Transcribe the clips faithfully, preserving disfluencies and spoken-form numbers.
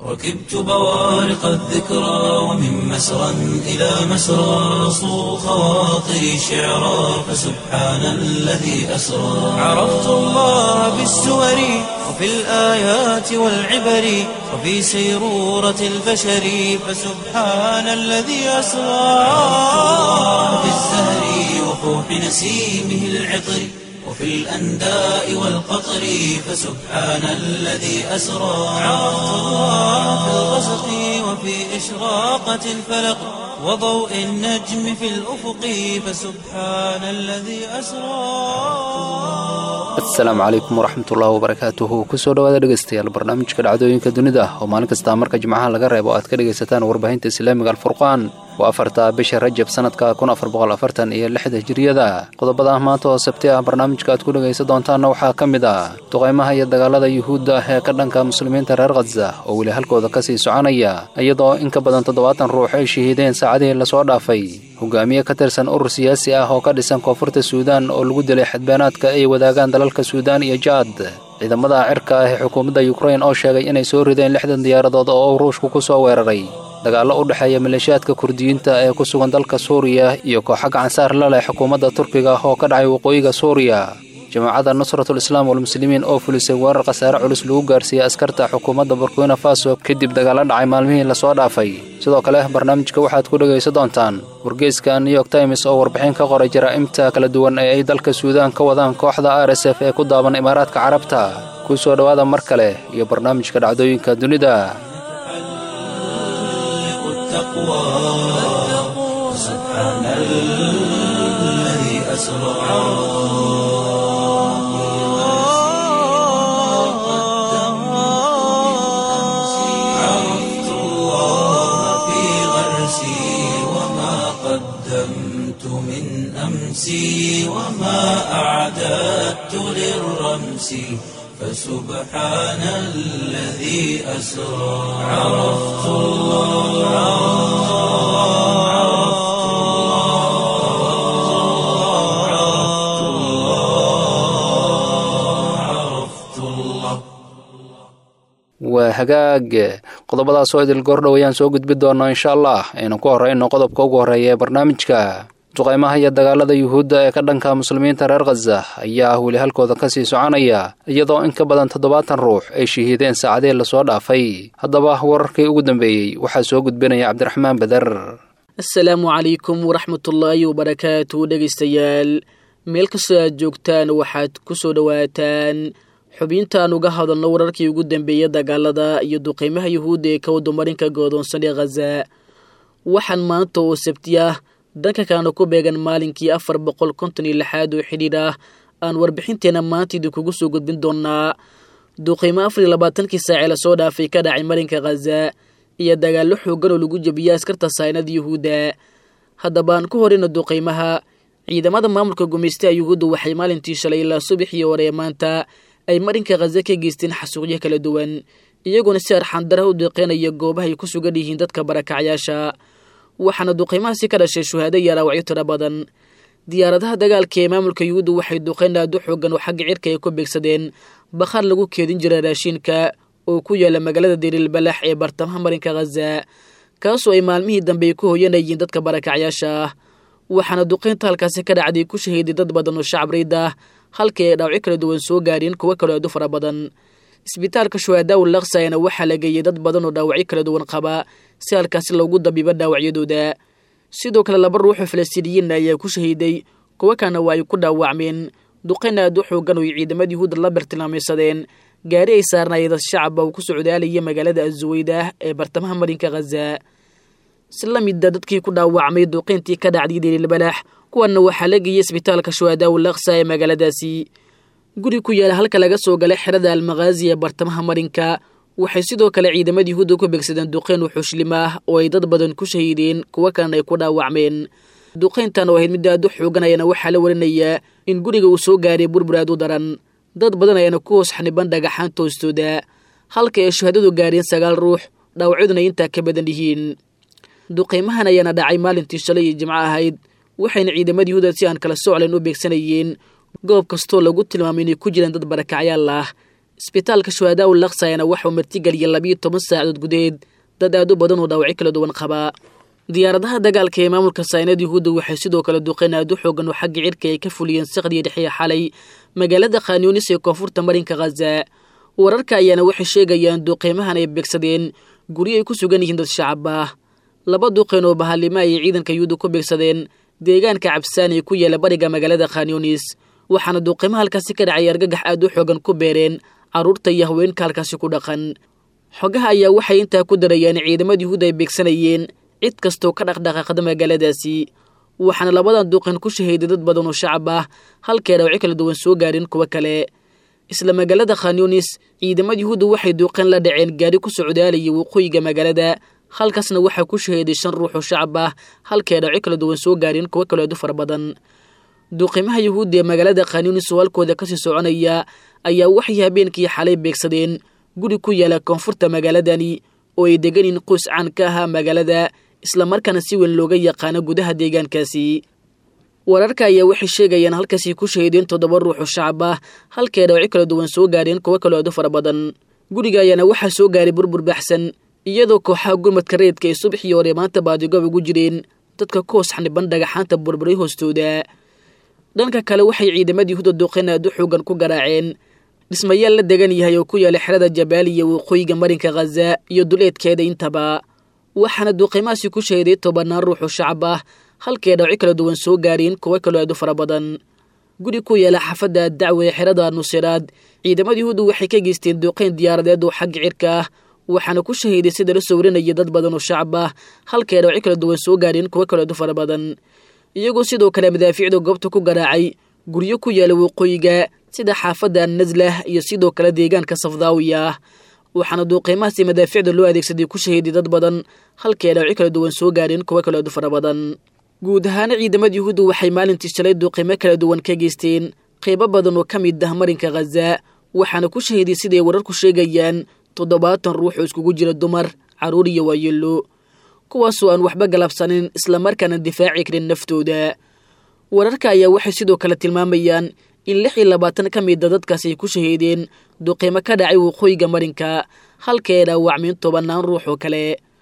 ركبت بوارق الذكرى ومن مسرى إلى مسرى صو خواطري شعرا فسبحان الذي أسرى عرفت الله بالسور وفي الآيات والعبر وفي سيرورة البشر فسبحان الذي أسرى في الزهر وفوح نسيمه العطر وفي الأنداء والقطر فسبحان الذي أسرى عرفت الله في الغسق وفي إشراقة الفلق وضوء النجم في الأفق فسبحان الذي أسرى. السلام عليكم ورحمة الله وبركاته. kusoo dhawaada dhageystayaal barnaamijka dhacdooyinka dunida oo maalin kasta marka jimcaha laga reebo aad ka dhageysataan warbaahinta Islaamiga Al-Furqaan. waa afarta bisha Rajab sanadka kun afar boqol afartan iyo lix Hijriyada. qodobada maanta oo Sabti ah barnaamijka aad ku dhageysan doontaan waxaa kamid ah duqeymaha iyo dagaalada Yuhuudda ee ka dhanka muslimiinta reer Gaza oo wali halkooda ka sii soconaya iyadoo in ka badan toddobaatan ruux ay shahiideen saacadihii la soo dhaafay. hogaamiye ka tirsan urur siyaasi ah oo ka dhisan koonfurta Suudaan oo lagu dilay xadbeenaadka ay wadaagaan dalalka Suudaan iyo Jaad. ciidamada cirka ah ee xukuumadda Ukraine oo sheegay inay soo rideen lixdan diyaaradood oo Ruushku ku soo weeraray. dagaalo u dhaxeeya maleeshiyaadka Kurdiyiinta ee ku sugan dalka Suuriya iyo kooxo gacansaar la leh xukuumadda Turkiga oo ka dhacay waqooyiga Suuriya. jamaacadda Nusratul Islaam wal Muslimiin oo fulisay weerar khasaare culus lagu gaarsiiyay askarta xukuumadda Burkina Faso kadib dagaalo dhacay maalmihii la soo dhaafay. sidoo kale barnaamijka waxaad ku dhageysan doontaan wargeyska New York Times oo warbixin ka qoray jaraa'imta kala duwan ee ay dalka Suudaan ka wadaan kooxda R S F ee ku daaban Imaaraadka Carabta. ku soo dhawaada mar kale iyo barnaamijka dhacdooyinka dunida. سبحان الذي أسرى عرفت الله في غرسي وما قدمت من أمسي وما أعددت للرمس فسبحان الذي أسرى عرفت الله waa hagaag qodobadaas oo idil goor dhawayaan soo gudbi doono insha Allah aynu ku horeyno qodobka ugu horeeya ee barnaamijka. duqeymaha iyo dagaalada Yuhuudda ee ka dhanka muslimiinta reer Gaza ayaa wali halkooda ka sii soconaya iyadoo in ka badan toddobaatan ruux ay shahiideen saacadihii la soo dhaafay. haddaba wararkii ugu dambeeyay waxaa soo gudbinaya Cabdiraxmaan Badar. assalaamu calaykum waraxmatullaahi wabarakaatuh. dhegeystayaal meel kastoo aad joogtaan waxaad ku soo dhawaataan xubintaan uga hadalno wararkii ugu dambeeyay dagaalada iyo duqeymaha Yuhuudda ee ka wadamarinka go'doonsan ee Gaza. waxaan maanta oo Sabti ah dhanka kaana ku beegan maalinkii afar boqol konton iyo lix oo xidhiidh ah aan warbixinteena maanta idinkugu soo gudbin doonaa duqeymo afar iyo labaatankii saac ee lasoo dhaafay ka dhacay marinka Gaza iyo dagaallo xooggan oo lagu jabiyay askarta saynada Yuhuudda. haddaba aan ku horeyno duqeymaha. ciidamada maamulka gumeystaha Yuhuudda waxay maalintii shalay ilaa subaxii hore maanta ay marinka Gaza ka geysteen xasuuqyo kala duwan iyagoona si arxandara u deeqeenaya goobaha ay ku sugan yihiin dadka barakacyaasha. waxaana duqeymahaasi ka dhashay shuhaado iyo dhaawacyo tiro badan. diyaaradaha dagaalka ee maamulka Yuhuudda waxay duqeyn aad u xooggan oo xagga cirka ay ku beegsadeen bakhaar lagu keedin jiray raashinka oo ku yaala magaalada Deir el-Balax ee bartamaha marinka Gaza kaasoo ay maalmihii dambe ku hooyanayeen dadka barakacyaasha. waxaana duqeynta halkaasi ka dhacday ku shahiiday dad badan oo shacab reed ah halkii ay dhaawacyo kala duwan soo gaareen kuwa kale oo fara badan. isbitaalka Shuhadaa ul-Aqsa ayana waxaa la geeyay dad badan oo dhaawacyo kala duwan qaba si halkaasi loogu dabiibo dhaawacyadooda. sidoo kale laba ruux oo Falastiiniyiin ayaa ku shahiiday kuwa kana waa ay ku dhaawacmeen duqeyn aad u xooggan oo ciidamada Yuhuudda la bartilmaameedsadeen gaari ay saarnaayeen dad shacab ah oo ku socdaalaya magaalada Az-Zuwaydah ee bartamaha marinka Gaza. si la mid ah dadkii ku dhaawacmay duqeyntii ka dhacday Deir el-Balax kuwana waxaa la geeyay isbitaalka Shuhadaa ul-Aqsa ee magaaladaasi. guri ku yaala halka laga soo galay xerada Al-Maghazi ee bartamaha marinka waxay sidoo kale ciidamada Yuhuudda ku beegsadeen duqeyn wuxuushlim ah oo ay dad badan ku shahiideen kuwa kalena ay ku dhaawacmeen. duqeyntan oo ahayd mid aad u xoogan ayana waxaa la warinayaa in guriga uu soo gaaray burbur aad u daran. dad badan ayana ku hoos xaniban dhagaxaan toostooda halka ay shuhadadu gaareen sagaal ruux dhaawacyaduna intaa ka badan yihiin. duqeymahan ayaana dhacay maalintii shalay iyo jimco ahayd waxayna ciidamada Yuhuudda si aan kala soclayn u beegsanayeen goob kastoo lagu tilmaamay inay ku jiraan dad barakacyaal ah isbitaalka shuhadaa ul aqsayana waxuu martigeliyay labiyo toban saacadood gudaheed dad aad u badan oo dhaawacyo kala duwan qabaa diyaaradaha dagaalka ee maamulka saynad yuhuudda waxay sidoo kale duqeen aad u xoogan oo xagga cirka ay ka fuliyeen saqdiya dhexe xalay magaalada Khan Yunis ee koonfurta marinka Gaza wararka ayaana waxay sheegayaan duqeymahan ay beegsadeen guri ay ku sugan yihiin dad shacab ah laba duqeen oo bahalima ay ciidanka yuhuudda ku beegsadeen deegaanka Cabsaan ee ku yaala bariga magaalada Khan Yunis waxaana duqeymaha halkaasi ka dhacay argagax aad u xoogan ku beereen caruurta iyo haweenka halkaasi ku dhaqan xogaha ayaa waxay intaa ku darayeen ciidamada yuhuudda ay beegsanayeen cid kastoo ka dhaqdhaqaaqda magaaladaasi waxaana labadan duqeen ku shahiiday dad badan oo shacab ah halkee dhaawacyo kala duwan soo gaareen kuwa kale isla magaalada Khan Yunis ciidamada yuhuudda waxay duqeen la dhaceen gaari ku socdaalaya waqooyiga magaalada halkaasna waxaa ku shahiiday shan ruux oo shacab ah halkee dhaawacyo kala duwan soo gaareen kuwa kale oo fara badan duqeymaha yuhuudda ee magaalada Khan Yunis walkooda ka sii soconaya ayaa waxay habeenkii xalay beegsadeen guri ku yaala koonfurta magaaladani oo ay degan in qoys caan ka ah magaalada isla markaana si weyn looga yaqaan gudaha deegaankaasi wararka ayaa waxay sheegayaan halkaasi ku shahiideen toddoba ruux oo shacab ah halkee dhaawacyo kala duwan soo gaareen kuwa kale oo fara badan guriga ayaana waxaa soo gaaray burbur baxsan iyadoo kooxaha gurmadka reedka ay subaxii hore maanta baadigoob ugu jireen dadka ku hoos xaniban dhagaxaanta burburay hoostooda dhanka kale waxay ciidamada yuhuudda duqeen aad u xoogan ku garaaceen dhismayaal la degan yahay oo ku yaala xerada Jabaaliya waqooyiga marinka Gaza iyo duleedkeeda intaba waxaana duqeymaasi ku shahiiday tobanaan ruux oo shacab ah halkee dhaawacyo kala duwan soo gaareen kuwa kale oo fara badan guri ku yaala xaafadda dacwa ee xerada Nusayraad ciidamada yuhuudda waxay ka geysteen duqeyn diyaaradeed oo xagga cirka ah waxaana ku shahiiday sida la sawirinayo dad badan oo shacab ah halkee dhaawacyo kala duwan soo gaareen kuwa kale oo fara badan iyagoo sidoo kale madaafiicda goobta ku garaacay guryo ku yaala waqooyiga sida xaafadda Nazlah iyo sidoo kale deegaanka Safdaawiya waxaana duqeymahaasi madaafiicda loo adeegsaday ku shahiiday dad badan halkee dhaawacyo kala duwan soo gaareen kuwa kale oo fara badan guud ahaan ciidamada yuhuudda waxay maalintii shalay duqeymo kala duwan ka geysteen qaybo badan oo ka mid ah marinka Gaza waxaana ku shahiiday siday wararku sheegayaan toddobaatan ruux oo iskugu jira dumar caruur iyo waayeelo kuwaasoo aan waxba galabsanin isla markaana difaaci karin naftooda wararka ayaa waxay sidoo kale tilmaamayaan in lix iyo labaatan ka mid ah dadkaasi ay ku shahiideen duqeymo ka dhacay waqooyiga marinka halkee dhaawacmeen tobanaan ruux oo kale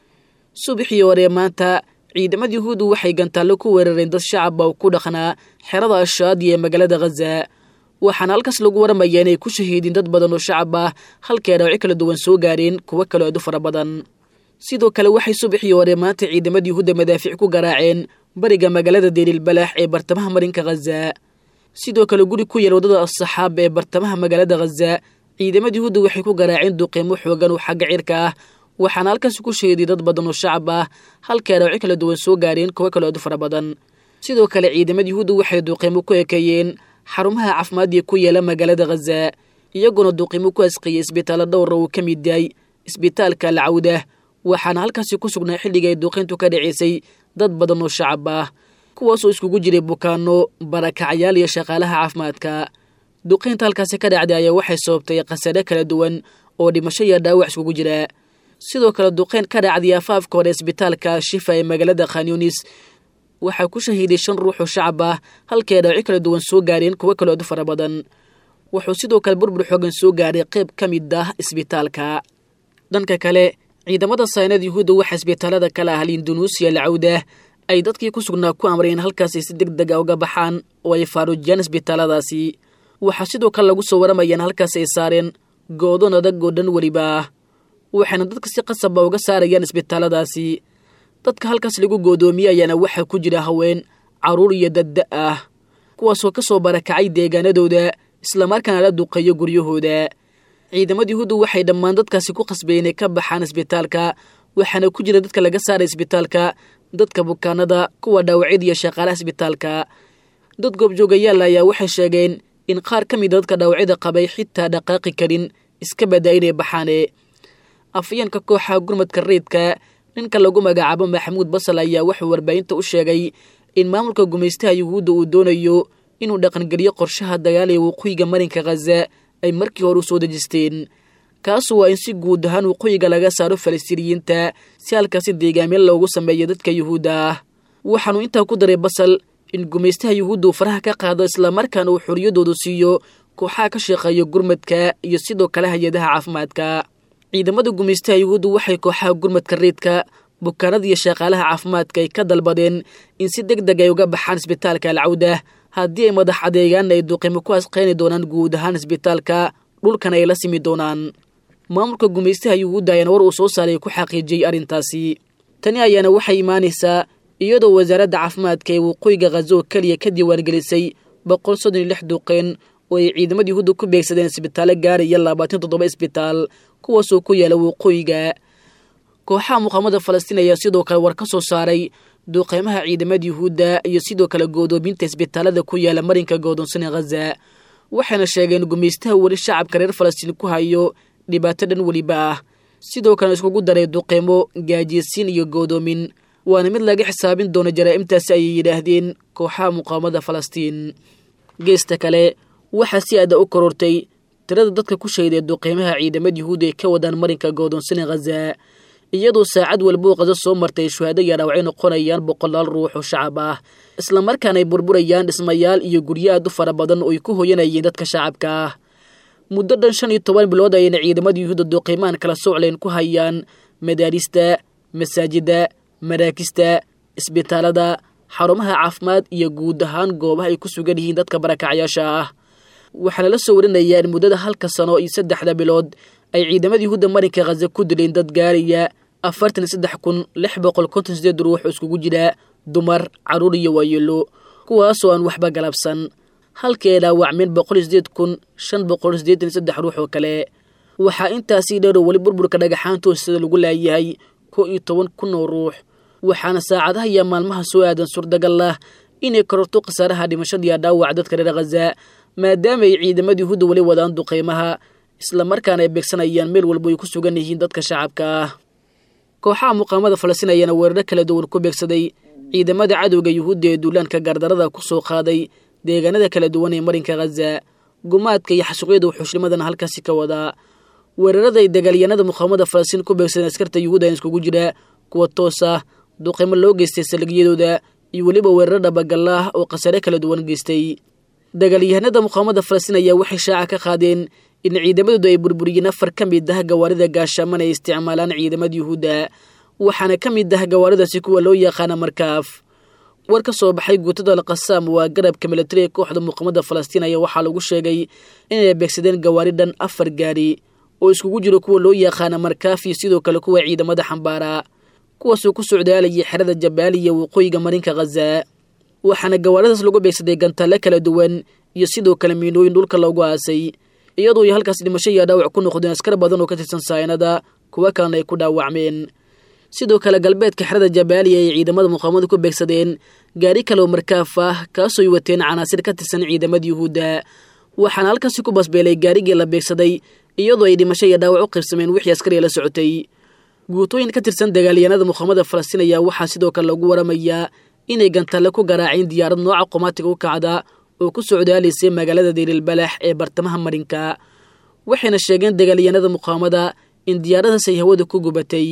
subaxii hore maanta ciidamada yuhuudda waxay gantaallo ku weerareen dad shacab ah oo ku dhaqnaa xerada Ashaadi ee magaalada Gaza waxaana halkaas lagu waramayaa inay ku shahiideen dad badan oo shacab ah halkee dhaawacyo kala duwan soo gaareen kuwa kale oo fara badan sidoo kale waxay subaxii hore maanta ciidamada yuhuudda madaafiic ku garaaceen bariga magaalada Deir Balax ee bartamaha marinka Gaza sidoo kale guri ku yaal wadada As-Saxaab ee bartamaha magaalada Gaza ciidamada yuhuudda waxay ku garaaceen duqeymo xoogan oo xagga cirka ah waxaana halkaas ku shahiiday dad badan oo shacab ah halkee dhaawacyo kala duwan soo gaareen kuwa kale oo fara badan sidoo kale ciidamada yuhuudda waxay duqeymo ku ekeeyeen xarumaha caafimaad ee ku yaala magaalada Gaza iyaguna duqeymo ku asqiyay isbitaalada dhowr oo ka mid yahay isbitaalka Al-Awda waxaana halkaasi ku sugnaa xilliga ay duqeyntu ka dhaceysay dad badan oo shacab ah kuwaasoo iskugu jiray bukaano barakacayaal iyo shaqaalaha caafimaadka duqeynta halkaasi ka dhacday ayaa waxay sababtay qasare kala duwan oo dhimasho iyo dhaawac iskugu jira sidoo kale duqeyn ka dhacday afaafka hore isbitaalka Shifa ee magaalada Khan Yunis waxaa ku shahiiday shan ruux oo shacab ah halkee dhaawacyo kala duwan soo gaareen kuwa kale oo fara badan wuxuu sidoo kale burbur xoogan soo gaaray qayb ka mid ah isbitaalka dhanka kale ciidamada saynad yuhuudda waxa isbitaalada kala ah Indonesia Al-Awda ay dadkii ku sugnaa ku amreen halkaas si degdeg ah uga baxaan oo ay faarujiyaan isbitaaladaasi waxaa sidoo kale lagu soo waramayaan halkaas ay saareen go'doon adag oo dhan waliba waxaana dadka si qasab ah uga saarayaan isbitaaladaasi dadka halkaas lagu go'doomiyayana waxa ku jira haween caruur iyo dad ah kuwaasoo ka soo barakacay deegaanadooda isla markaana la duqeeyo guryahooda ciidamada yuhuudda waxay dhammaan dadkaasi ku qasbeen inay ka baxaan isbitaalka waxaana ku jira dadka laga saaray isbitaalka dadka bukaanada kuwa dhaawacyada iyo shaqaalaha isbitaalka dad goobjoogayaal ayaa waxay sheegeen in qaar ka mid ah dadka dhaawacyada qabay xitaa dhaqaaqi karin iska badaa inay baxaane afyeenka kooxa gurmadka reedka ninka lagu magacaabo Maxamuud Basal ayaa wuxuu warbaahinta u sheegay in maamulka gumaystaha yuhuudda uu doonayo inuu dhaqangeliyo qorshaha dagaal ee waqooyiga marinka Gaza ay markii hore soo dejisteen kaas waa in si guud ahaan waqooyiga laga saaro Falastiiniyiinta si halkaasi deegaameel loogu sameeyo dadka yuhuudda ah waxaanu intaa ku daray Basal in gumaystaha yuhuudda faraha ka qaado isla markaana uu xoriyadoodu siiyo kooxaha ka shaqeeya gurmadka iyo sidoo kale hay-adaha caafimaadka. ciidamada gumaystaha yuhuuddu waxay kooxaha gurmadka reedka bukaanada iyo shaqaalaha caafimaadka ay ka dalbadeen in si deg deg ay uga baxaan isbitaalka alcawda haddii ay madax adeegaan ay duqeymo ku asqeyni doonaan guud ahaan isbitaalka dhulkan ay la simi doonaan. maamulka gumaystaha yuhuudda ayaana war uu soo saaray ku xaqiijiyey arrintaasi. tani ayaana waxay imaanaysaa iyadoo wasaaradda caafimaadka ee waqooyiga khazo keliya ka diiwaangelisay boqol soddon iyo lix duqeyn oo ay ciidamada yuhuudda ku beegsadeen isbitaallo gaaraya labaatan toddoba isbitaal kuwaasoo ku yaala waqooyiga. kooxaha muqaamada falastiin ayaa sidoo kale war ka soo saaray duqeymaha ciidamada yuhuudda iyo sidoo kale goodoominta isbitaalada ku yaala marinka go'doonsan ee Gaza. waxayna sheegeen gumaystaha weli shacabka reer falastiin ku hayo dhibaato dhan weliba ah, sidoo kale iskugu daray duqeymo, gaajiysiin iyo goodoomin, waana mid laga xisaabin doono jaraa'imtaasi ayay yidhaahdeen kooxaha muqaamada falastiin. geesta kale waxaa si aada u korortay tirada dadka ku shayday duqeymaha ciidamada yuhuudda ee ka wadaan marinka go'doonsan ee Gaza, iyadoo saacad walba oo Gaza soo martay shuhaado iyo dhaawacyo noqonayaan boqolaal ruux oo shacab ah, isla markaana ay burburayaan dhismayaal iyo guryo aad u fara badan oo ay ku hoyanayeen dadka shacabka ah. muddo dhan shan iyo toban bilood ayayna ciidamada yuhuudda duqeymaan kala socleen ku hayaan madaarista, masaajida, maraakista, isbitaalada, xarumaha caafimaad iyo guud ahaan goobaha ay ku sugan yihiin dadka barakacayaasha ah. waxaana la soo warinayaa in muddada halka sano iyo saddexda bilood ay ciidamada yuhuudda marinka Gaza ku dileen dad gaaraya afartan iyo saddex kun lix boqol konton iyo sideed ruux oo iskugu jira dumar, carruur iyo waayeelo, kuwaasoo aan waxba galabsan, halkii ay dhaawacmeen boqol iyo sideed kun shan boqol siddeetan iyo saddex ruux oo kale. waxaa intaasii dheer oo weli burburka dhagaxaanta hoostada lagu laayahay kow iyo toban kun oo ruux, waxaana saacadaha iyo maalmaha soo aadan suurtagal ah inay kororto khasaaraha dhimashada iyo dhaawac dadka reer Gaza, maadaama ay ciidamada yuhuudda weli wadaan duqeymaha isla markaana ay beegsanayaan meel walba ay ku sugan yihiin dadka shacabka ah. kooxaha muqaamada falastiin ayaana weeraro kala duwan ku beegsaday ciidamada cadowga yuhuudda ee duulaanka gardarada ku soo qaaday deegaanada kala duwan ee marinka Gaza. gumaadka iyo xasuuqyada wuxuushnimadana halkaasi ka wadaa. weerarada ay dagaalyahanada muqaamada falastiin ku beegsadeen askarta yuhuudda iskugu jira kuwa toos ah, duqeymo loo geystay saldhigyadooda iyo weliba weeraro dhabagal ah oo khasaare kala duwan geystay. dagaalyahanada muqaamada falastiin ayaa waxay shaaca ka qaadeen in ciidamadoodu ay burburiyeen afar ka mid ah gawaarida gaashaaman ay isticmaalaan ciidamada yuhuudda, waxaana ka mid ah gawaaridaasi kuwa loo yaqaana markaaf. war ka soo baxay guutada al-qasaam waa garabka militariga kooxda muqaamada falastiin ayaa waxaa lagu sheegay inay beegsadeen gawaari dhan afar gaari oo iskugu jiro kuwa loo yaqaana markaaf iyo sidoo kale kuwa ciidamada xambaara, kuwaasoo ku socdaalayay xerada jabaaliya waqooyiga marinka Gaza. waxaana gawaaridaas lagu beegsaday gantaale kala duwan iyo sidoo kale miinooyin dhulka loogu aasay, iyadoo ay halkaas dhimasho iyo dhaawac ku noqdeen askar badan oo ka tirsan saynada, kuwa kalena ay ku dhaawacmeen. sidoo kale galbeedka xerada jabaaliya ay ciidamada muqaamada ku beegsadeen gaari kale oo markaaf ah kaasoo ay wateen canaasir ka tirsan ciidamada yuhuudda, waxaana halkaasi ku basbeelay gaarigii la beegsaday iyadoo ay dhimasho iyo dhaawac u qirsameen wixii askariga la socotay. guutooyin ka tirsan dagaalyahanada muqaamada falastiin ayaa waxaa sidoo kale lagu waramayaa inay gantaale ku garaaceen diyaarad nooca qomaatiga u kacda oo ku socdaalaysay magaalada Deir-el-Balax ee bartamaha marinka. waxayna sheegeen dagaalyahanada muqaamada in diyaaradaas ay hawada ku gubatay.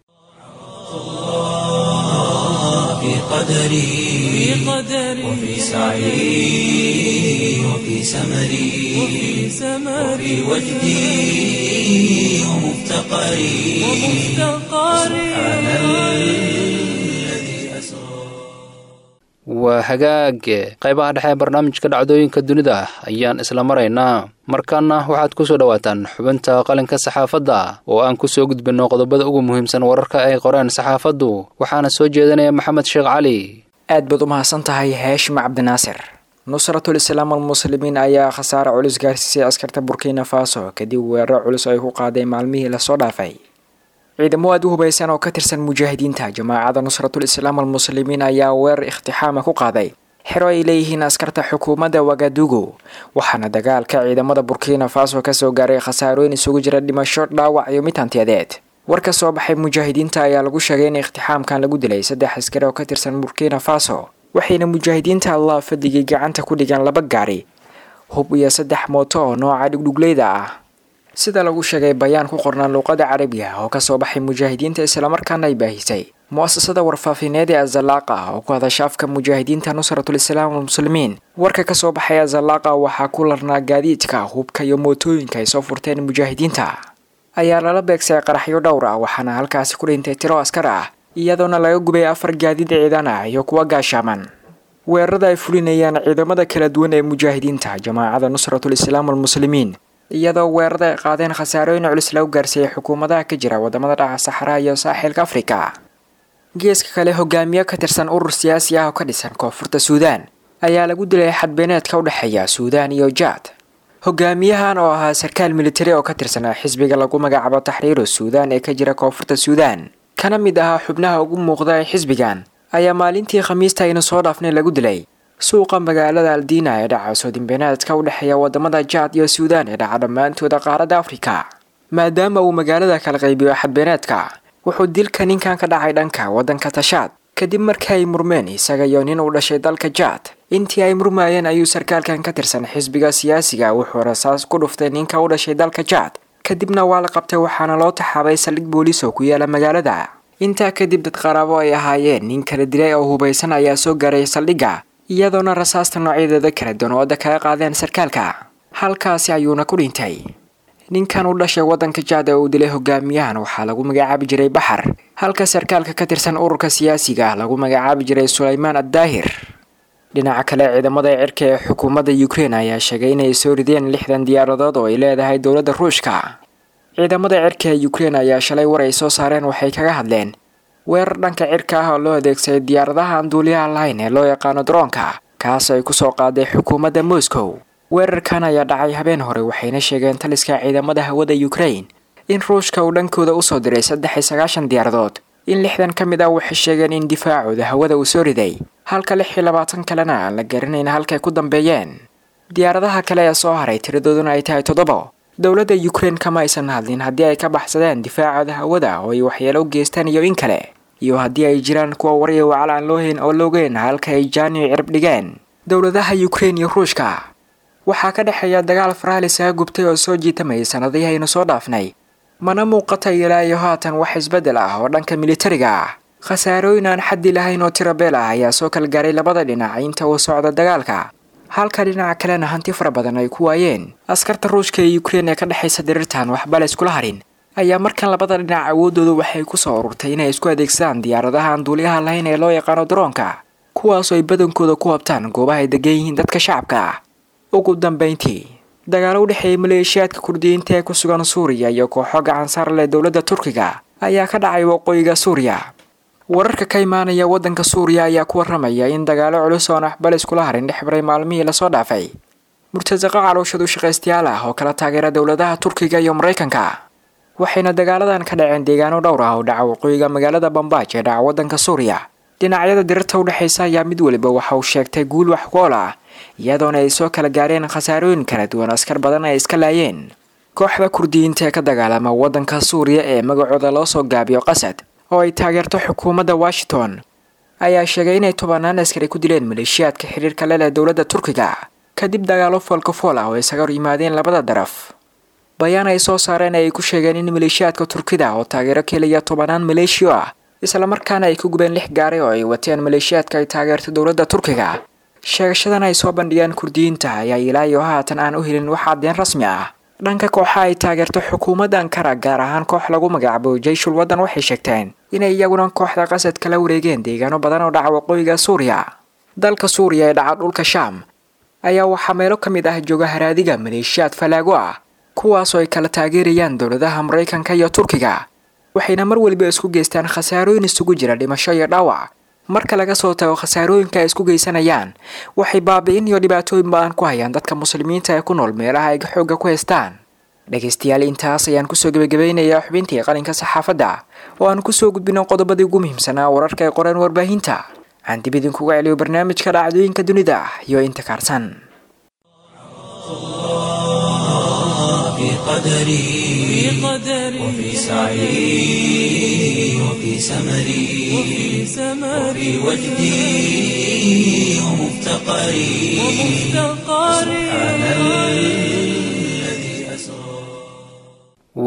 في قدري وفي سعي وفي سمري وفي وجدي ومفتقري سبحان الذي أسرى. waa hagaag qaybaha dhexe ee barnaamijka dhacdooyinka dunida ayaan isla maraynaa. markaana waxaad ku soo dhawaataan xubinta qalinka saxaafadda oo aan ku soo gudbinno qodobada ugu muhiimsan wararka ay qoreen saxaafaddu, waxaana soo jeedinaya maxamed sheekh cali. aad baad u mahadsan tahay haashim cabdinaasir. nusratul islaam almuslimiin ayaa khasaare culus gaarsiisay askarta burkina faso kadib weeraro culus oo ay ku qaadeen maalmihii lasoo dhaafay. ciidamo aad u hubaysan oo ka tirsan mujaahidiinta jamaacada nusratul islaam almuslimiin ayaa weerar ikhtixaama ku qaaday xero ay leeyihiin askarta xukuumadda Wagadugu, waxaana dagaalka ciidamada burkina faso kasoo gaaray khasaarooyin isugu jira dhimasho, dhaawac iyo mid hantiyadeed. war ka soo baxay mujaahidiinta ayaa lagu sheegay in ikhtixaamkan lagu dilay saddex askari oo ka tirsan burkina faso, waxayna mujaahidiinta allah fadhigay gacanta ku dhigan laba gaari, hub iyo saddex mooto oo nooca dhugdhugleyda ah. sida lagu sheegay bayaan ku qornaan luuqada carabiga oo kasoo baxay mujaahidiinta islamarkaana ay baahisay mu'asasada warfaafineed ee azalaaqa oo ku hadasha afka mujaahidiinta nusratul islaam walmuslimiin. warka kasoo baxay azalaaqa waxaa ku larnaa gaadiidka, hubka iyo mootooyinka ay soo furteen mujaahidiinta ayaa lala beegsay qaraxyo dhowr ah, waxaana halkaasi ku dhintay tiro askar ah iyadoona laga gubay afar gaadiid ciidan ah iyo kuwa gaashaaman. weerarada ay fulinayaan ciidamada kala duwan ee mujaahidiinta jamaacada nusratul islaam walmuslimiin iyadoo weerarada ay qaadeen khasaarooyin culus lagu gaarsiiyey xukuumadaha ka jira wadamada dhaca saxaraha iyo saaxilka afrika. geeska kale hogaamiye ka tirsan urur siyaasi ah oo ka dhisan koonfurta suudaan ayaa lagu dilay xadbeeneedka u dhexeeya suudaan iyo jaad. hogaamiyahan oo ahaa sarkaal militari oo ka tirsan xisbiga lagu magacaabo taxriiru suudaan ee ka jira koonfurta suudaan kana mid ahaa xubnaha ugu muuqda ee xisbigan ayaa maalintii khamiista aynu soo dhaafnay lagu dilay suuqa magaalada aldiina ee dhaca soodinbeeneedka u dhexeeya wadamada jaad iyo suudaan ee dhaca dhammaantooda qaaradda afrika. maadaama uu magaalada kala qaybiyo xadbeeneedka wuxuu dilka ninkan ka dhacay dhanka wadanka tashaad kadib markii ay murmeen isaga iyo nin u dhashay dalka jaad. intii ay murmayeen ayuu sarkaalkan ka tirsan xisbiga siyaasiga wuxuu rasaas ku dhuftay ninka u dhashay dalka jaad kadibna waa la qabtay waxaana loo taxaabay saldhig booliis oo ku yaala magaalada. intaa kadib dad qaraabo ay ahaayeen nin kala dilay oo hubaysan ayaa soo gaaray saldhigga iyadoona rasaasta noocyadeeda kala duwan ooda kaga qaadeen sarkaalka halkaasi ayuuna ku dhintay. ninkan u dhashay wadanka jaad ee uu dilay hogaamiyahan waxaa lagu magacaabi jiray baxar halka sarkaalka ka tirsan ururka siyaasiga ah lagu magacaabi jiray sulaymaan addaahir. dhinaca kale ciidamada cirka ee xukuumadda Ukraine ayaa sheegay inay soo rideen lixdan diyaaradood oo ay leedahay dowladda Ruushka. ciidamada cirka ee Ukraine ayaa shalay war ay soo saareen waxay kaga hadleen weerar dhanka cirka ah oo loo adeegsaday diyaaradaha aan duuliyaha lahayn ee loo yaqaano droonka kaas ay ku soo qaaday xukuumadda Moscow. weerarkan ayaa dhacay habeen hore waxayna sheegeen taliska ciidamada hawada Ukraine in Ruushka uu dhankooda u soo diray saddex iyo sagaashan diyaaradood. in lixdan ka mid ah waxay sheegeen in difaacooda hawada uu soo riday halka lix iyo labaatan kalena aan la garanayn halkay ku dambeeyeen. diyaaradaha kale ee soo haray tiradooduna ay tahay toddoba. dowladda Ukraine kama aysan hadlin haddii ay ka baxsadeen difaacooda hawada oo ay waxyeelo u geystaan iyo in kale iyo haddii ay jiraan kuwa war iyo wacal aan loo hayn oo loogeen halka ay jaani cirib dhigeen. dowladaha Ukraine iyo Ruushka waxaa ka dhexeeya dagaal faraalis ah gubtay oo soo jiitamay sanadihii aynu soo dhaafnay mana muuqata ilaa iyo haatan wax isbedel ah oo dhanka militariga ah. khasaarooyin aan xaddi lahayn oo tiro beel ah ayaa soo kala gaaray labada dhinac inta uu socda dagaalka halka dhinaca kalena hanti fara badan ay ku waayeen. askarta Ruushka iyo Ukraine ee ka dhaxaysa dirirtan waxba la iskula harin ayaa markan labada dhinac awoodooda waxay ku soo ururtay inay isku adeegsadaan diyaaradaha aan duuliyaha lahayn ee loo yaqaano droonka kuwaas oo ay badankooda ku habtaan goobaha ay degan yihiin dadka shacabka ah. ugu dambeyntii dagaal u dhexeeyay maleeshiyaadka Kurdiyiinta ee ku sugan Suuriya iyo kooxo gacan saar leh dowladda Turkiga ayaa ka dhacay waqooyiga Suuriya. wararka ka imaanaya wadanka Suuriya ayaa ku waramaya in dagaalo culus oo naxbal iskula harin dhexbaray maalmihii la soo dhaafay. murtazaqa calooshadu shaqaystayaal ah oo kala taageera dowladaha Turkiga iyo Mareykanka waxayna dagaaladan ka dhaceen deegaano dhowr ah oo dhaca waqooyiga magaalada Bambaaj ee dhaca wadanka Suuriya. dhinacyada dirirta u dhaxaysa ayaa mid waliba waxa uu sheegtay guul wax ku ool ah iyadoona ay soo kala gaareen khasaarooyin kala duwan askar badan ay iska laayeen. kooxda Kurdiyiinta ee ka dagaalama wadanka Suuriya ee magacooda loo soo gaabiyo Qasad oo ay taageerto xukuumadda Washington ayaa sheegay inay tobanaan askari ku dileen maleeshiyaadka xiriirka leh dowladda Turkiga kadib dagaalo foolka-fool ah oo isaga yimaadeen labada daraf. bayaan ay soo saareen ay ku sheegeen in maleeshiyaadka Turkida oo taageero keliya tobanaan maleeshiyo ah isla markaana ay ku gubeen lix gaari oo ay wateen maleeshiyaadka ay taageerto dowladda Turkiga. sheegashadan ay soo bandhigeen Kurdiyiinta ayaa ilaa iyo haatan aan u helin wax caddeyn rasmi ah. dhanka kooxa ay taageerto xukuumadda Ankara gaar ahaan koox lagu magacaabo Jayshul Wadan waxay sheegteen inay iyaguna kooxda Qasad kala wareegeen deegaano badan oo dhaca waqooyiga Suuriya. dalka Suuriya ee dhaca dhulka Shaam ayaa waxaa meelo ka mid ah jooga haraadiga maleeshiyaad falaago ah kuwaas oo ay kala taageerayaan dowladaha Mareykanka iyo Turkiga waxayna mar waliba isku geystaan khasaarooyin isugu jira dhimasho iyo dhaawac. marka laga soo tago khasaarooyinka ay isku geysanayaan waxay baabi'in iyo dhibaatooyin baan ku hayaan dadka muslimiinta ee ku nool meelaha ay xoogga ku haystaan. dhageystayaal intaas ayaan kusoo gabagabeynayaa xubintii qalinka saxaafadda oo aan kusoo gudbino qodobadii ugu muhiimsanaa wararka ay qoreen warbaahinta. aan dib idinkuga celiyo barnaamijka dhacdooyinka dunida iyo inta kaarsan. قدري وفي سعي وفي سمري وفي وجدي ومفتقري سبحان الذي أسرى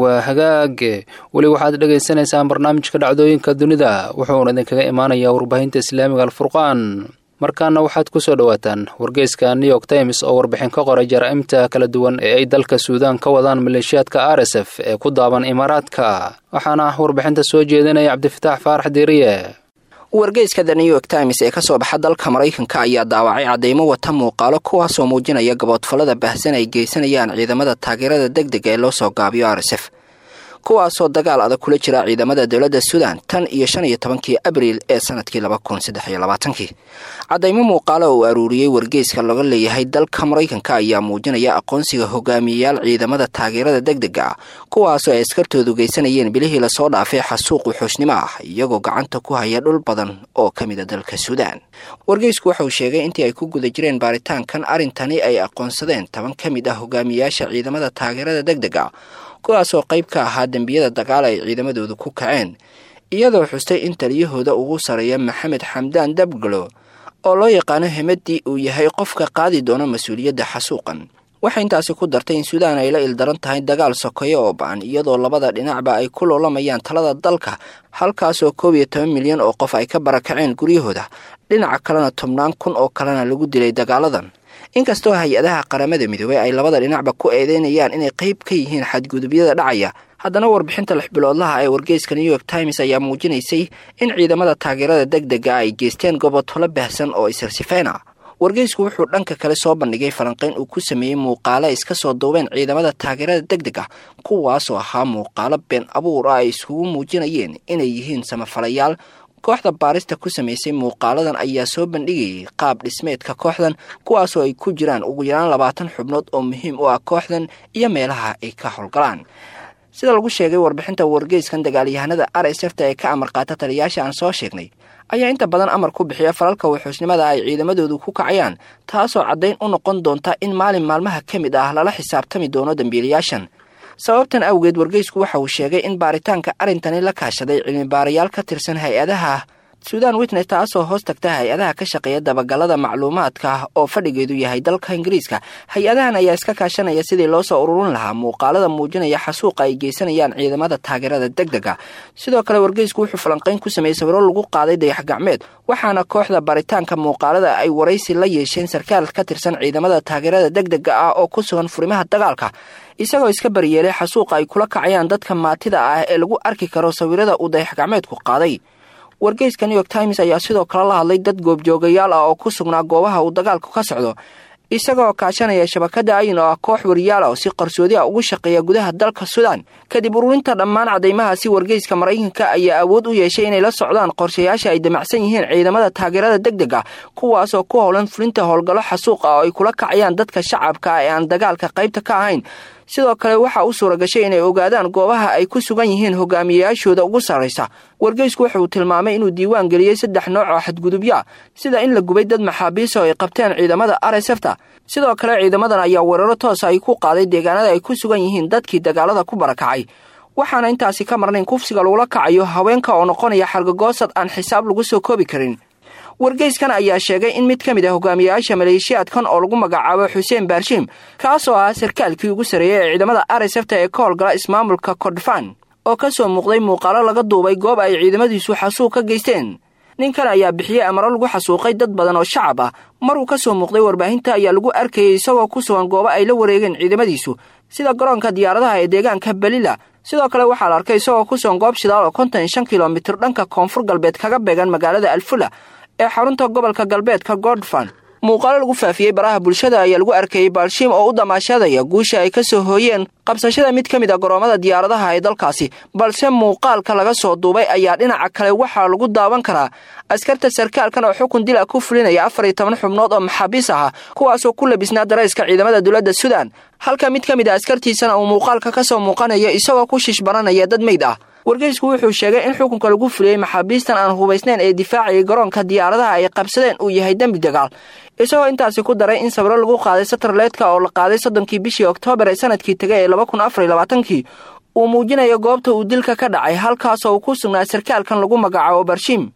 waa hagaage weli waxaad dhegaysanaysaan barnaamijka dhacdooyinka dunida wuxuuna idinkaga imaanayaa warbaahinta islaamiga alfurqaan markaana waxaad ku soo dhawaataan wargeyska New York Times oo warbixin ka qoray jaraa'imta kala duwan ee ay dalka Suudaan ka wadaan maleeshiyaadka R S F ee ku daaban Imaaraadka waxaana warbixinta soo jeedinaya Cabdifataax Faarax Diiriye. wargeyska The New York Times ee ka soo baxa dalka Mareykanka ayaa daawacay cadeymo wata muuqaalo kuwaas oo muujinaya gaboodfalada baahsan ay geysanayaan ciidamada taageerada degdega ee loo soo gaabiyo R S F kuwaas oo dagaal adag kula jira ciidamada dawladda Suudaan tan iyo shan iyo tobankii Abriil ee sanadkii laba kun saddex iyo labaatan. cadeymo muuqaalo oo aruuriyay wargeyska laga leeyahay dalka Mareykanka ayaa muujinaya aqoonsiga hogaamiyayaal ciidamada taageerada degdega kuwaas oo ay askartoodu geysanayeen bilihii la soo dhaafay xasuuq wuxuusnimo ah iyagoo gacanta ku haya dhul badan oo kamid ah dalka Suudaan. wargeysku waxa uu sheegay intii ay ku guda jireen baaritaankan arintani ay aqoonsadeen toban kamid ah hogaamiyayaasha ciidamada taageerada degdega kuwaas oo qayb ka ahaa dambiyada dagaal ay ciidamadoodu ku kaceen iyadoo xustay in taliyahooda ugu sareeya Maxamed Xamdaan Dabgalo oo loo yaqaano Hemedi uu yahay qofka qaadi doona mas'uuliyadda xasuuqan. waxay intaasi ku dartay in Suudaan ay la ildaran tahay dagaal sokoyo oo baan iyadoo labada dhinacba ay ku loolamayaan talada dalka halkaas oo koob iyo toban milyan oo qof ay ka barakaceen guryahooda dhinaca kalena tobnaan kun oo kalena lagu dilay dagaaladan. inkastoo hay-adaha qaramada midoobay ay labada dhinacba ku eedeynayaan inay qayb ka yihiin xadgudubyada dhacaya haddana warbixinta lix biloodlaha ee wargeyska New York Times ayaa muujinaysay in ciidamada taageerada degdega ay geysteen gobollo baahsan oo isarsifeena. wargeysku wuxuu dhanka kale soo bandhigay falanqeyn uu ku sameeyay muuqaalo iska soo duubeen ciidamada taageerada degdega kuwaas oo ahaa muuqaalo been abuur ah ay isugu muujinayeen inay yihiin samafalayaal. kooxda baarista ku sameysay muuqaaladan ayaa soo bandhigayay qaab dhismeedka kooxdan kuwaas oo ay ku jiraan ugu yaraan labaatan xubnood oo muhiim u ah kooxdan iyo meelaha ay ka howlgalaan. sida lagu sheegay warbixinta wargeyskan dagaalyahanada R S F ee ka amar qaata taliyayaasha aan soo sheegnay ayaa inta badan amar ku bixiya falalka wuxuusnimada ay ciidamadoodu ku kacayaan taasoo caddayn u noqon doonta in maalin maalmaha ka mid ah lala xisaabtami doono dambiilayaashan. sababtan awgeed wargeysku waxa uu sheegay in baaritaanka arintani la kaashaday cilmi baarayaal ka tirsan hay-adaha Sudan Witness taasoo hoos tagta hay-adaha ka shaqeeya dabagalada macluumaadka oo fadhigeedu yahay dalka Ingiriiska. hay-adahan ayaa iska kaashanaya sidii loo soo ururin lahaa muuqaalada muujinaya xasuuqa ay geysanayaan ciidamada taageerada degdega. sidoo kale wargeysku wuxuu falanqeyn ku sameeyay sawiro lagu qaaday dayax gacmeed waxaana kooxda baaritaanka muuqaalada ay waraysi la yeesheen sarkaal ka tirsan ciidamada taageerada degdega ah oo ku sugan furimaha dagaalka isagoo iska bariyeelay xasuuqa ay kula kacayaan dadka maatida ah ee lagu arki karo sawirada uu dayax gacmeedku qaaday. wargeyska New York Times ayaa sidoo kale la hadlay dad goobjoogayaal ah oo ku sugnaa goobaha uu dagaalku ka socdo isagoo kaashanaya shabakada ayin oo ah koox wariyaal ah oo si qarsoodi ah ugu shaqeeya gudaha dalka Suudaan. kadib ururinta dhammaan cadeymahaasi wargeyska Mareykanka ayaa awood u yeeshay inay la socdaan qorshayaasha ay damacsan yihiin ciidamada taageerada degdega kuwaas oo ku howlan fulinta howlgallo xasuuq ah oo ay kula kacayaan dadka shacabka ee aan dagaalka qaybta ka ahayn. sidoo kale waxa uu suura gashay inay ogaadaan goobaha ay ku sugan yihiin hogaamiyayaashooda ugu sareysa. wargeysku wuxuu tilmaamay inuu diiwaan geliyay saddex nooc oo xadgudubyo sida in la gubay dad maxaabiis oo ay qabteen ciidamada R S F ta. sidoo kale ciidamadan ayaa weeraro toos ah ay ku qaaday deegaanada ay ku sugan yihiin dadkii dagaalada ku barakacay waxaana intaasi ka marnayn kufsiga lagula kacayo haweenka oo noqonaya xargagoosad aan xisaab lagu soo koobi karin. wargeyskan ayaa sheegay in mid kamid ah hogaamiyayaasha maleeshiyaadkan oo lagu magacaabo Xuseen Barshiim kaas oo ah sarkaalkii ugu sareeyay ee ciidamada R S F ta ee ka howlgala ismaamulka Kordofan oo ka soo muuqday muuqaalo laga duubay goob ay ciidamadiisu xasuuq ka geysteen. ninkan ayaa bixiyay amaro lagu xasuuqay dad badan oo shacab ah maruu ka soo muuqday warbaahinta ayaa lagu arkayay isagoo ku sugan goobo ay la wareegeen ciidamadiisu sida garoonka diyaaradaha ee deegaanka Balila. sidoo kale waxaa la arkay isagoo ku sugan goob shidaal oo konton iyo shan kiiloomitir dhanka koonfur galbeed kaga beegan magaalada Alfula ee xarunta gobolka galbeedka Kordofan. muuqaalo lagu faafiyay baraha bulshada ayaa lagu arkayay Barshiim oo u damaashadaya guusha ay ka soo hooyeen qabsashada mid kamid ah garoomada diyaaradaha ee dalkaasi balse muuqaalka laga soo duubay ayaa dhinaca kale waxa lagu daawan karaa askarta sarkaalkan oo xukun dil ah ku fulinaya afar iyo toban xubnood oo maxaabiis ah kuwaas oo ku labisnaa dareyska ciidamada dawladda Suudaan halka mid kamid ah askartiisana uu muuqaalka ka soo muuqanayo isagoo ku shishbaranaya dad meyd ah. wargeysku wuxuu sheegay in xukunka lagu fuliyay maxaabiistan aan hubaysnayn ee difaacay garoonka diyaaradaha ay qabsadeen uu yahay dambi dagaal isagoo intaasi ku daray in sawiro lagu qaaday satellite-ka oo la qaaday soddonkii bishii Oktoobar ee sanadkii tagay ee laba kun afar iyo labaatan uu muujinayo goobta uu dilka ka dhacay halkaas oo ku sugnaa sarkaalkan lagu magacaabo Barshiim.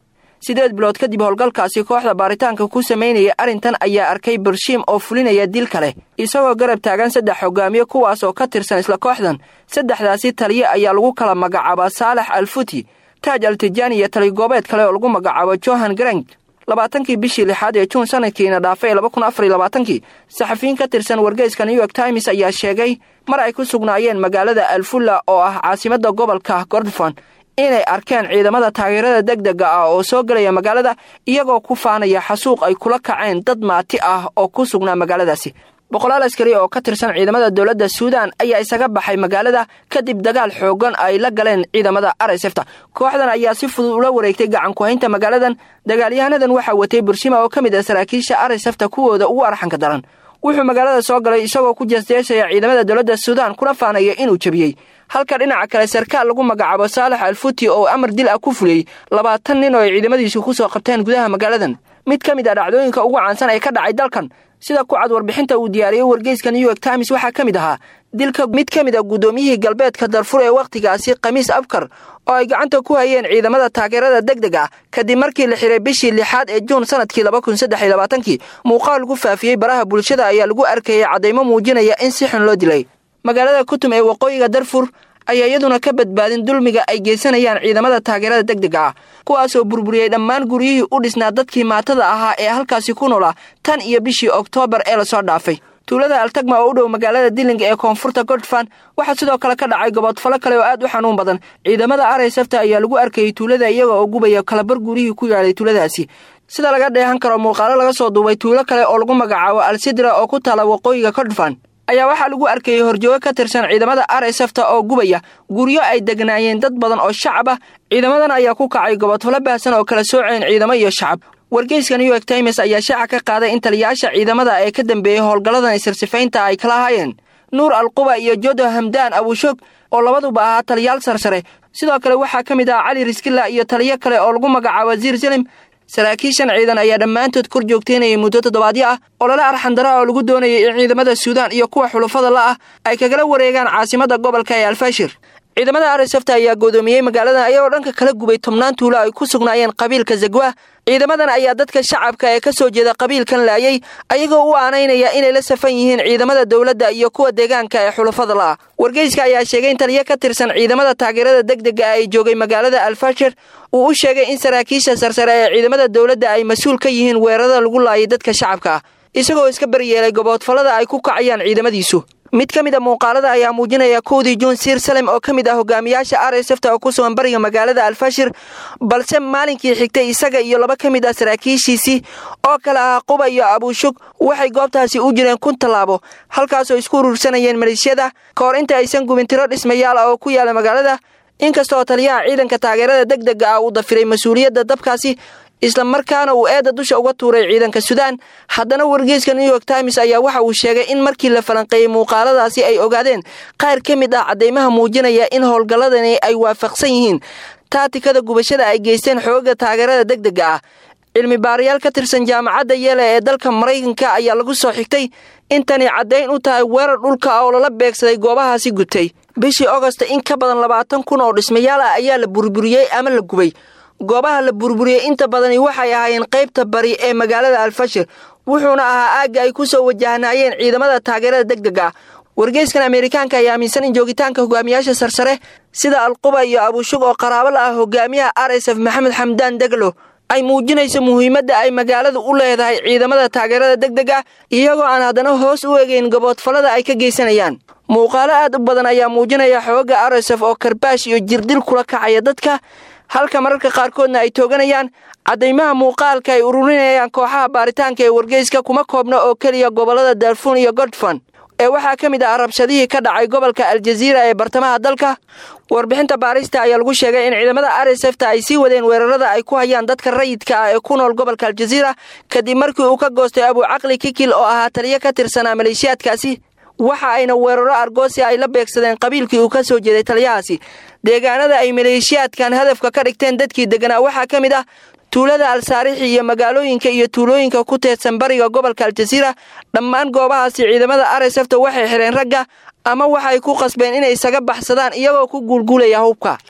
sideed bilood kadib howlgalkaasi kooxda baaritaanka ku sameynaya arrintan ayaa arkay Barshiim oo fulinaya dil kale isagoo garab taagan saddex hogaamiye kuwaas oo ka tirsan isla kooxdan saddexdaasi taliye ayaa lagu kala magacaabaa Saalax Al-Futi, Taaj Al-Tijani iyo taliye goobeed kale oo lagu magacaabo Johan Grant. labaatankii bishii lixaad ee Juun sanadkiina dhaafay laba kun afar iyo labaatan saxafiyiin ka tirsan wargeyska New York Times ayaa sheegay mar ay ku sugnaayeen magaalada Al-Fulla oo ah caasimadda gobolka Kordofan inay arkeen ciidamada taageerada degdega ah oo soo galaya magaalada iyagoo ku faanaya xasuuq ay kula kaceen dad maati ah oo ku sugnaa magaaladaasi. boqolaal askari oo ka tirsan ciidamada dawladda Suudaan ayaa isaga baxay magaalada kadib dagaal xoogan ay la galeen ciidamada R S F-ta. Kooxdan ayaa si fudud ula wareegtay gacan ku haynta magaaladan. Dagaalyahanadan waxa watay Barshiim oo kamid ah saraakiisha R S F-ta kuwooda ugu arxanka daran. Wuxuu magaalada soo galay isagoo ku jeesjeesaya ciidamada dawladda Suudaan kuna faanaya inuu jabiyay. halka dhinaca kale sarkaal lagu magacaabo Saalax Al-Futi oo amar dil ah ku fuliyay labaatan nin oo ciidamadiisu ku soo qabteen gudaha magaaladan. Mid kamid ah dhacdooyinka ugu caansan ee ka dhacay dalkan sida ku cad warbixinta uu diyaariyay wargeyska New York Times waxa kamid ahaa dilka mid kamid ah gudoomiyihii galbeedka Darfur ee waqtigaasi Khamiis Abkar oo ay gacanta ku hayeen ciidamada taageerada degdega kadib markii la xiray bishii lixaad ee Juun sanadkii laba kun saddex iyo labaatan muuqaal lagu faafiyay baraha bulshada ayaa lagu arkayay cadeymo muujinaya in si xun loo dilay. magaalada Kutum ee waqooyiga Darfur ayaa iyaduna ka badbaadin dulmiga ay geysanayaan ciidamada taageerada degdega kuwaas oo burburiyay dhammaan guryihii u dhisnaa dadkii maatada ahaa ee halkaasi ku noolaa tan iyo bishii Oktoobar ee la soo dhaafay. tuulada Al-Tagma oo u dhow magaalada Diling ee koonfurta Kordofan waxa sidoo kale ka dhacay gobodfalo kale oo aad u xanuun badan. ciidamada R S F-ta ayaa lagu arkayay tuulada iyaga oo gubaya kala bar guriyihii ku yaalay tuuladaasi. sida laga dheehan karo muuqaalo laga soo duubay tuulo kale oo lagu magacaabo Al-Sidra oo ku taala waqooyiga Kordofan ayaa waxa lagu arkayay horjooga ka tirsan ciidamada R S F-ta oo gubaya guryo ay degnaayeen dad badan oo shacab ah. ciidamadan ayaa ku kacay gobodfalo baasan oo kala sooceen ciidamo iyo shacab. wargeyska New York Times ayaa shaaca ka qaaday in taliyaasha ciidamada ay ka dambeeyay howlgaladan isirsifaynta ay kala hayeen Nuur Al-Quba iyo Jodo Hamdan Abushok oo labaduba ahaa taliyaal sarsare. sidoo kale waxaa kamid ah Cali Riskilla iyo taliye kale oo lagu magacaabo Wasiir Salim. saraakiishan ciidan ayaa dhammaantood kor joogteynayay muddo toddobaadyo ah oo lala arxandara oo lagu doonayay in ciidamada Suudaan iyo kuwa xulafada la ah ay kagala wareegaan caasimadda gobolka ee Al-Fashir. ciidamada R S F-ta ayaa godoomiyay magaalada ayagoo dhanka kala gubay tobnaan tuulo ay ku sugnaayeen qabiilka Zagwa. ciidamadan ayaa dadka shacabka ee ka soo jeeda qabiilkan laayay ayagoo u aanaynaya inay la safan yihiin ciidamada dawladda iyo kuwa deegaanka ee xulafada la ah. wargeyska ayaa sheegay in taliye ka tirsan ciidamada taageerada degdega ay joogay magaalada Al-Fashir uu u sheegay in saraakiisha sarsare ee ciidamada dawladda ay mas'uul ka yihiin weerarada lagu laayay dadka shacabka isagoo iska baryeelay gobodfalada ay ku kacayaan ciidamadiisu. mid kamid ah muuqaalada ayaa muujinaya koodii Juun Sir Salim oo kamid ah hogaamiyaasha R S F-ta oo ku soo bariga magaalada Al-Fashir balse maalinkii xigtay isaga iyo laba kamid ah saraakiishiisi oo kala ah Quba iyo Abushuk waxay goobtaasi u jireen kun talaabo halkaas oo isku urursanayeen maleeshiyada ka hor inta aysan gubin tiro dhismayaal oo ku yaala magaalada. inkastoo taliyaha ciidanka taageerada degdega ah uu dafiray mas'uuliyadda dabkaasi isla markaana uu eeda dusha uga tuuray ciidanka Suudaan, haddana wargeyska New York Times ayaa waxa uu sheegay in markii la falanqeeyay muuqaaladaasi ay ogaadeen qaar kamid ah cadeymaha muujinaya in howlgaladani ay waafaqsan yihiin taatikada gubashada ay geysteen xoogga taageerada degdega ah. cilmi baarayaal ka tirsan jaamacadda Yale ee dalka Mareykanka ayaa lagu soo xigtay in tani cadeyn u tahay weerar dhulka ah oo lala beegsaday goobahaasi gubtay. bishii August in ka badan labaatan kun oo dhismayaal ah ayaa la burburiyay ama la gubay. goobaha la burburiyay inta badani waxay ahaayeen qaybta bari ee magaalada Al-Fashir wuxuuna ahaa aag ay ku soo wajahanayeen ciidamada taageerada degdega. wargeyskan Ameerikaanka ayaa aaminsan in joogitaanka hogaamiyaasha sarsare sida Al-Quba iyo Abushuk oo qaraabo la ah hogaamiyaha R S F Maxamed Hamdan Dagalo ay muujinayso muhiimadda ay magaaladu u leedahay ciidamada taageerada degdega iyagoo aan haddana hoos u eegayn gobodfalada ay ka geysanayaan. muuqaalo aad u badan ayaa muujinaya xoogga R S F oo karbaash iyo jirdil kula kacaya dadka halka mararka qaarkoodna ay tooganayaan. cadeymaha muuqaalka ay ururinayaan kooxaha baaritaanka ee wargeyska kuma koobna oo kaliya gobolada Darfur iyo Kordofan ee waxaa kamid ah rabshadihii ka dhacay gobolka Al-Jazeera ee bartamaha dalka. warbixinta baarista ayaa lagu sheegay in ciidamada R S F-ta ay sii wadeen weerarada ay ku hayaan dadka rayidka ah ee ku nool gobolka Al-Jazeera kadib markii uu ka goostay Abu Aqli Kikil oo ahaa taliye ka tirsanaa maleeshiyaadkaasi. waxa ayna weeraro argoosi ay la beegsadeen qabiilkii uu ka soo jeeday taliyahaasi. deegaanada ay maleeshiyaadkan hadafka ka dhigteen dadkii deganaa waxaa kamid ah tuulada Al-Saarixi iyo magaalooyinka iyo tuulooyinka ku teedsan bariga gobolka Al-Jazeera. dhammaan goobahaasi ciidamada R S F-ta waxay xireen ragga ama waxay ku qasbeen inay isaga baxsadaan iyagoo ku guulguulaya hubka.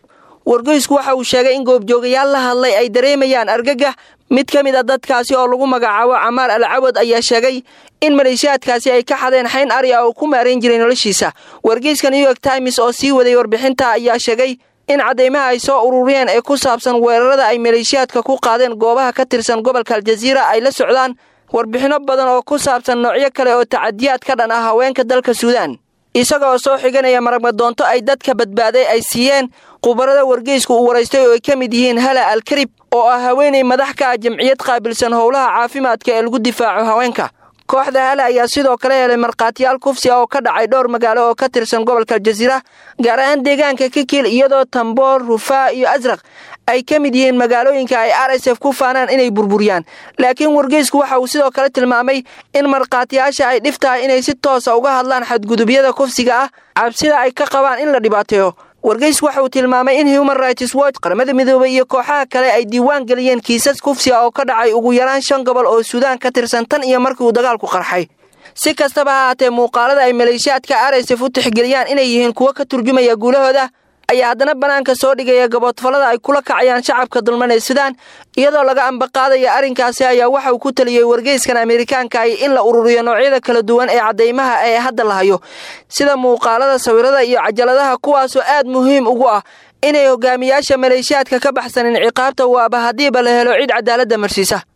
wargeysku waxa uu sheegay in goobjoogayaal la hadlay ay dareemayaan argagax. mid ka mid a dadkaasi oo lagu magacaabo Camaar Al-Cawad ayaa sheegay in maleeshiyaadkaasi ay ka xadeen xayn ari ah oo ku maareyn jiray noloshiisa. wargeyska New York Times oo sii waday warbixinta ayaa sheegay in cadeymaha ay soo ururiyeen ee ku saabsan weerarada ay maleeshiyaadka ku qaadeen goobaha ka tirsan gobolka Al-Jazeera ay la socdaan warbixino badan oo ku saabsan noocyo kale oo tacadiyaad ka dhan ah haweenka dalka Suudaan. isagoo soo xiganaya maragma doonto ay dadka badbaaday ay siiyeen qubarada wargeysku uu wareystay oo ay ka mid yihiin Hala Al-Karib oo ah haweeney madax ka ah jamciyad qaabilsan howlaha caafimaadka ee lagu difaaco haweenka. kooxda Hala ayaa sidoo kale helay marqaatiyaal kufsi oo ka dhacay dhowr magaalo oo ka tirsan gobolka Al-Jazeera, gaar ahaan deegaanka Kikil, iyadoo Tambour, Rufaa iyo Azraq ay ka mid yihiin magaalooyinka ay R S F ku faanaan inay burburiyaan. laakiin wargeysku waxa uu sidoo kale tilmaamay in marqaatiyaasha ay dhiftahay inay si toos ah uga hadlaan xadgudubyada kufsiga ah, cabsida ay ka qabaan in la dhibaateeyo. wargeysku waxa uu tilmaamay in Human Rights Watch, qaramada midoobay iyo kooxaha kale ay diiwaan galiyeen kiisas kufsi ah oo ka dhacay ugu yaraan shan gobol oo Suudaan ka tirsan tan iyo markii uu dagaalku qarxay. si kastaba ha ahaatee, muuqaalada ay maleeshiyaadka R S F u tixgeliyaan inay yihiin kuwo ka turjumaya guulahooda ayaa haddana banaanka soo dhigaya gaboodfalada ay kula kacayaan shacabka dulman ee Suudaan. iyadoo laga ambaqaadaya arrinkaasi ayaa waxa uu ku taliyay wargeyskan Ameerikaanka ay in la ururiyo noocyada kala duwan ee cadeymaha ee hadda la hayo, sida muuqaalada, sawirada iyo cajaladaha, kuwaas oo aad muhiim ugu ah inay hogaamiyaasha maleeshiyaadka ka baxsanin ciqaabta waaba hadiiba la helo cid cadaalada marsiisa.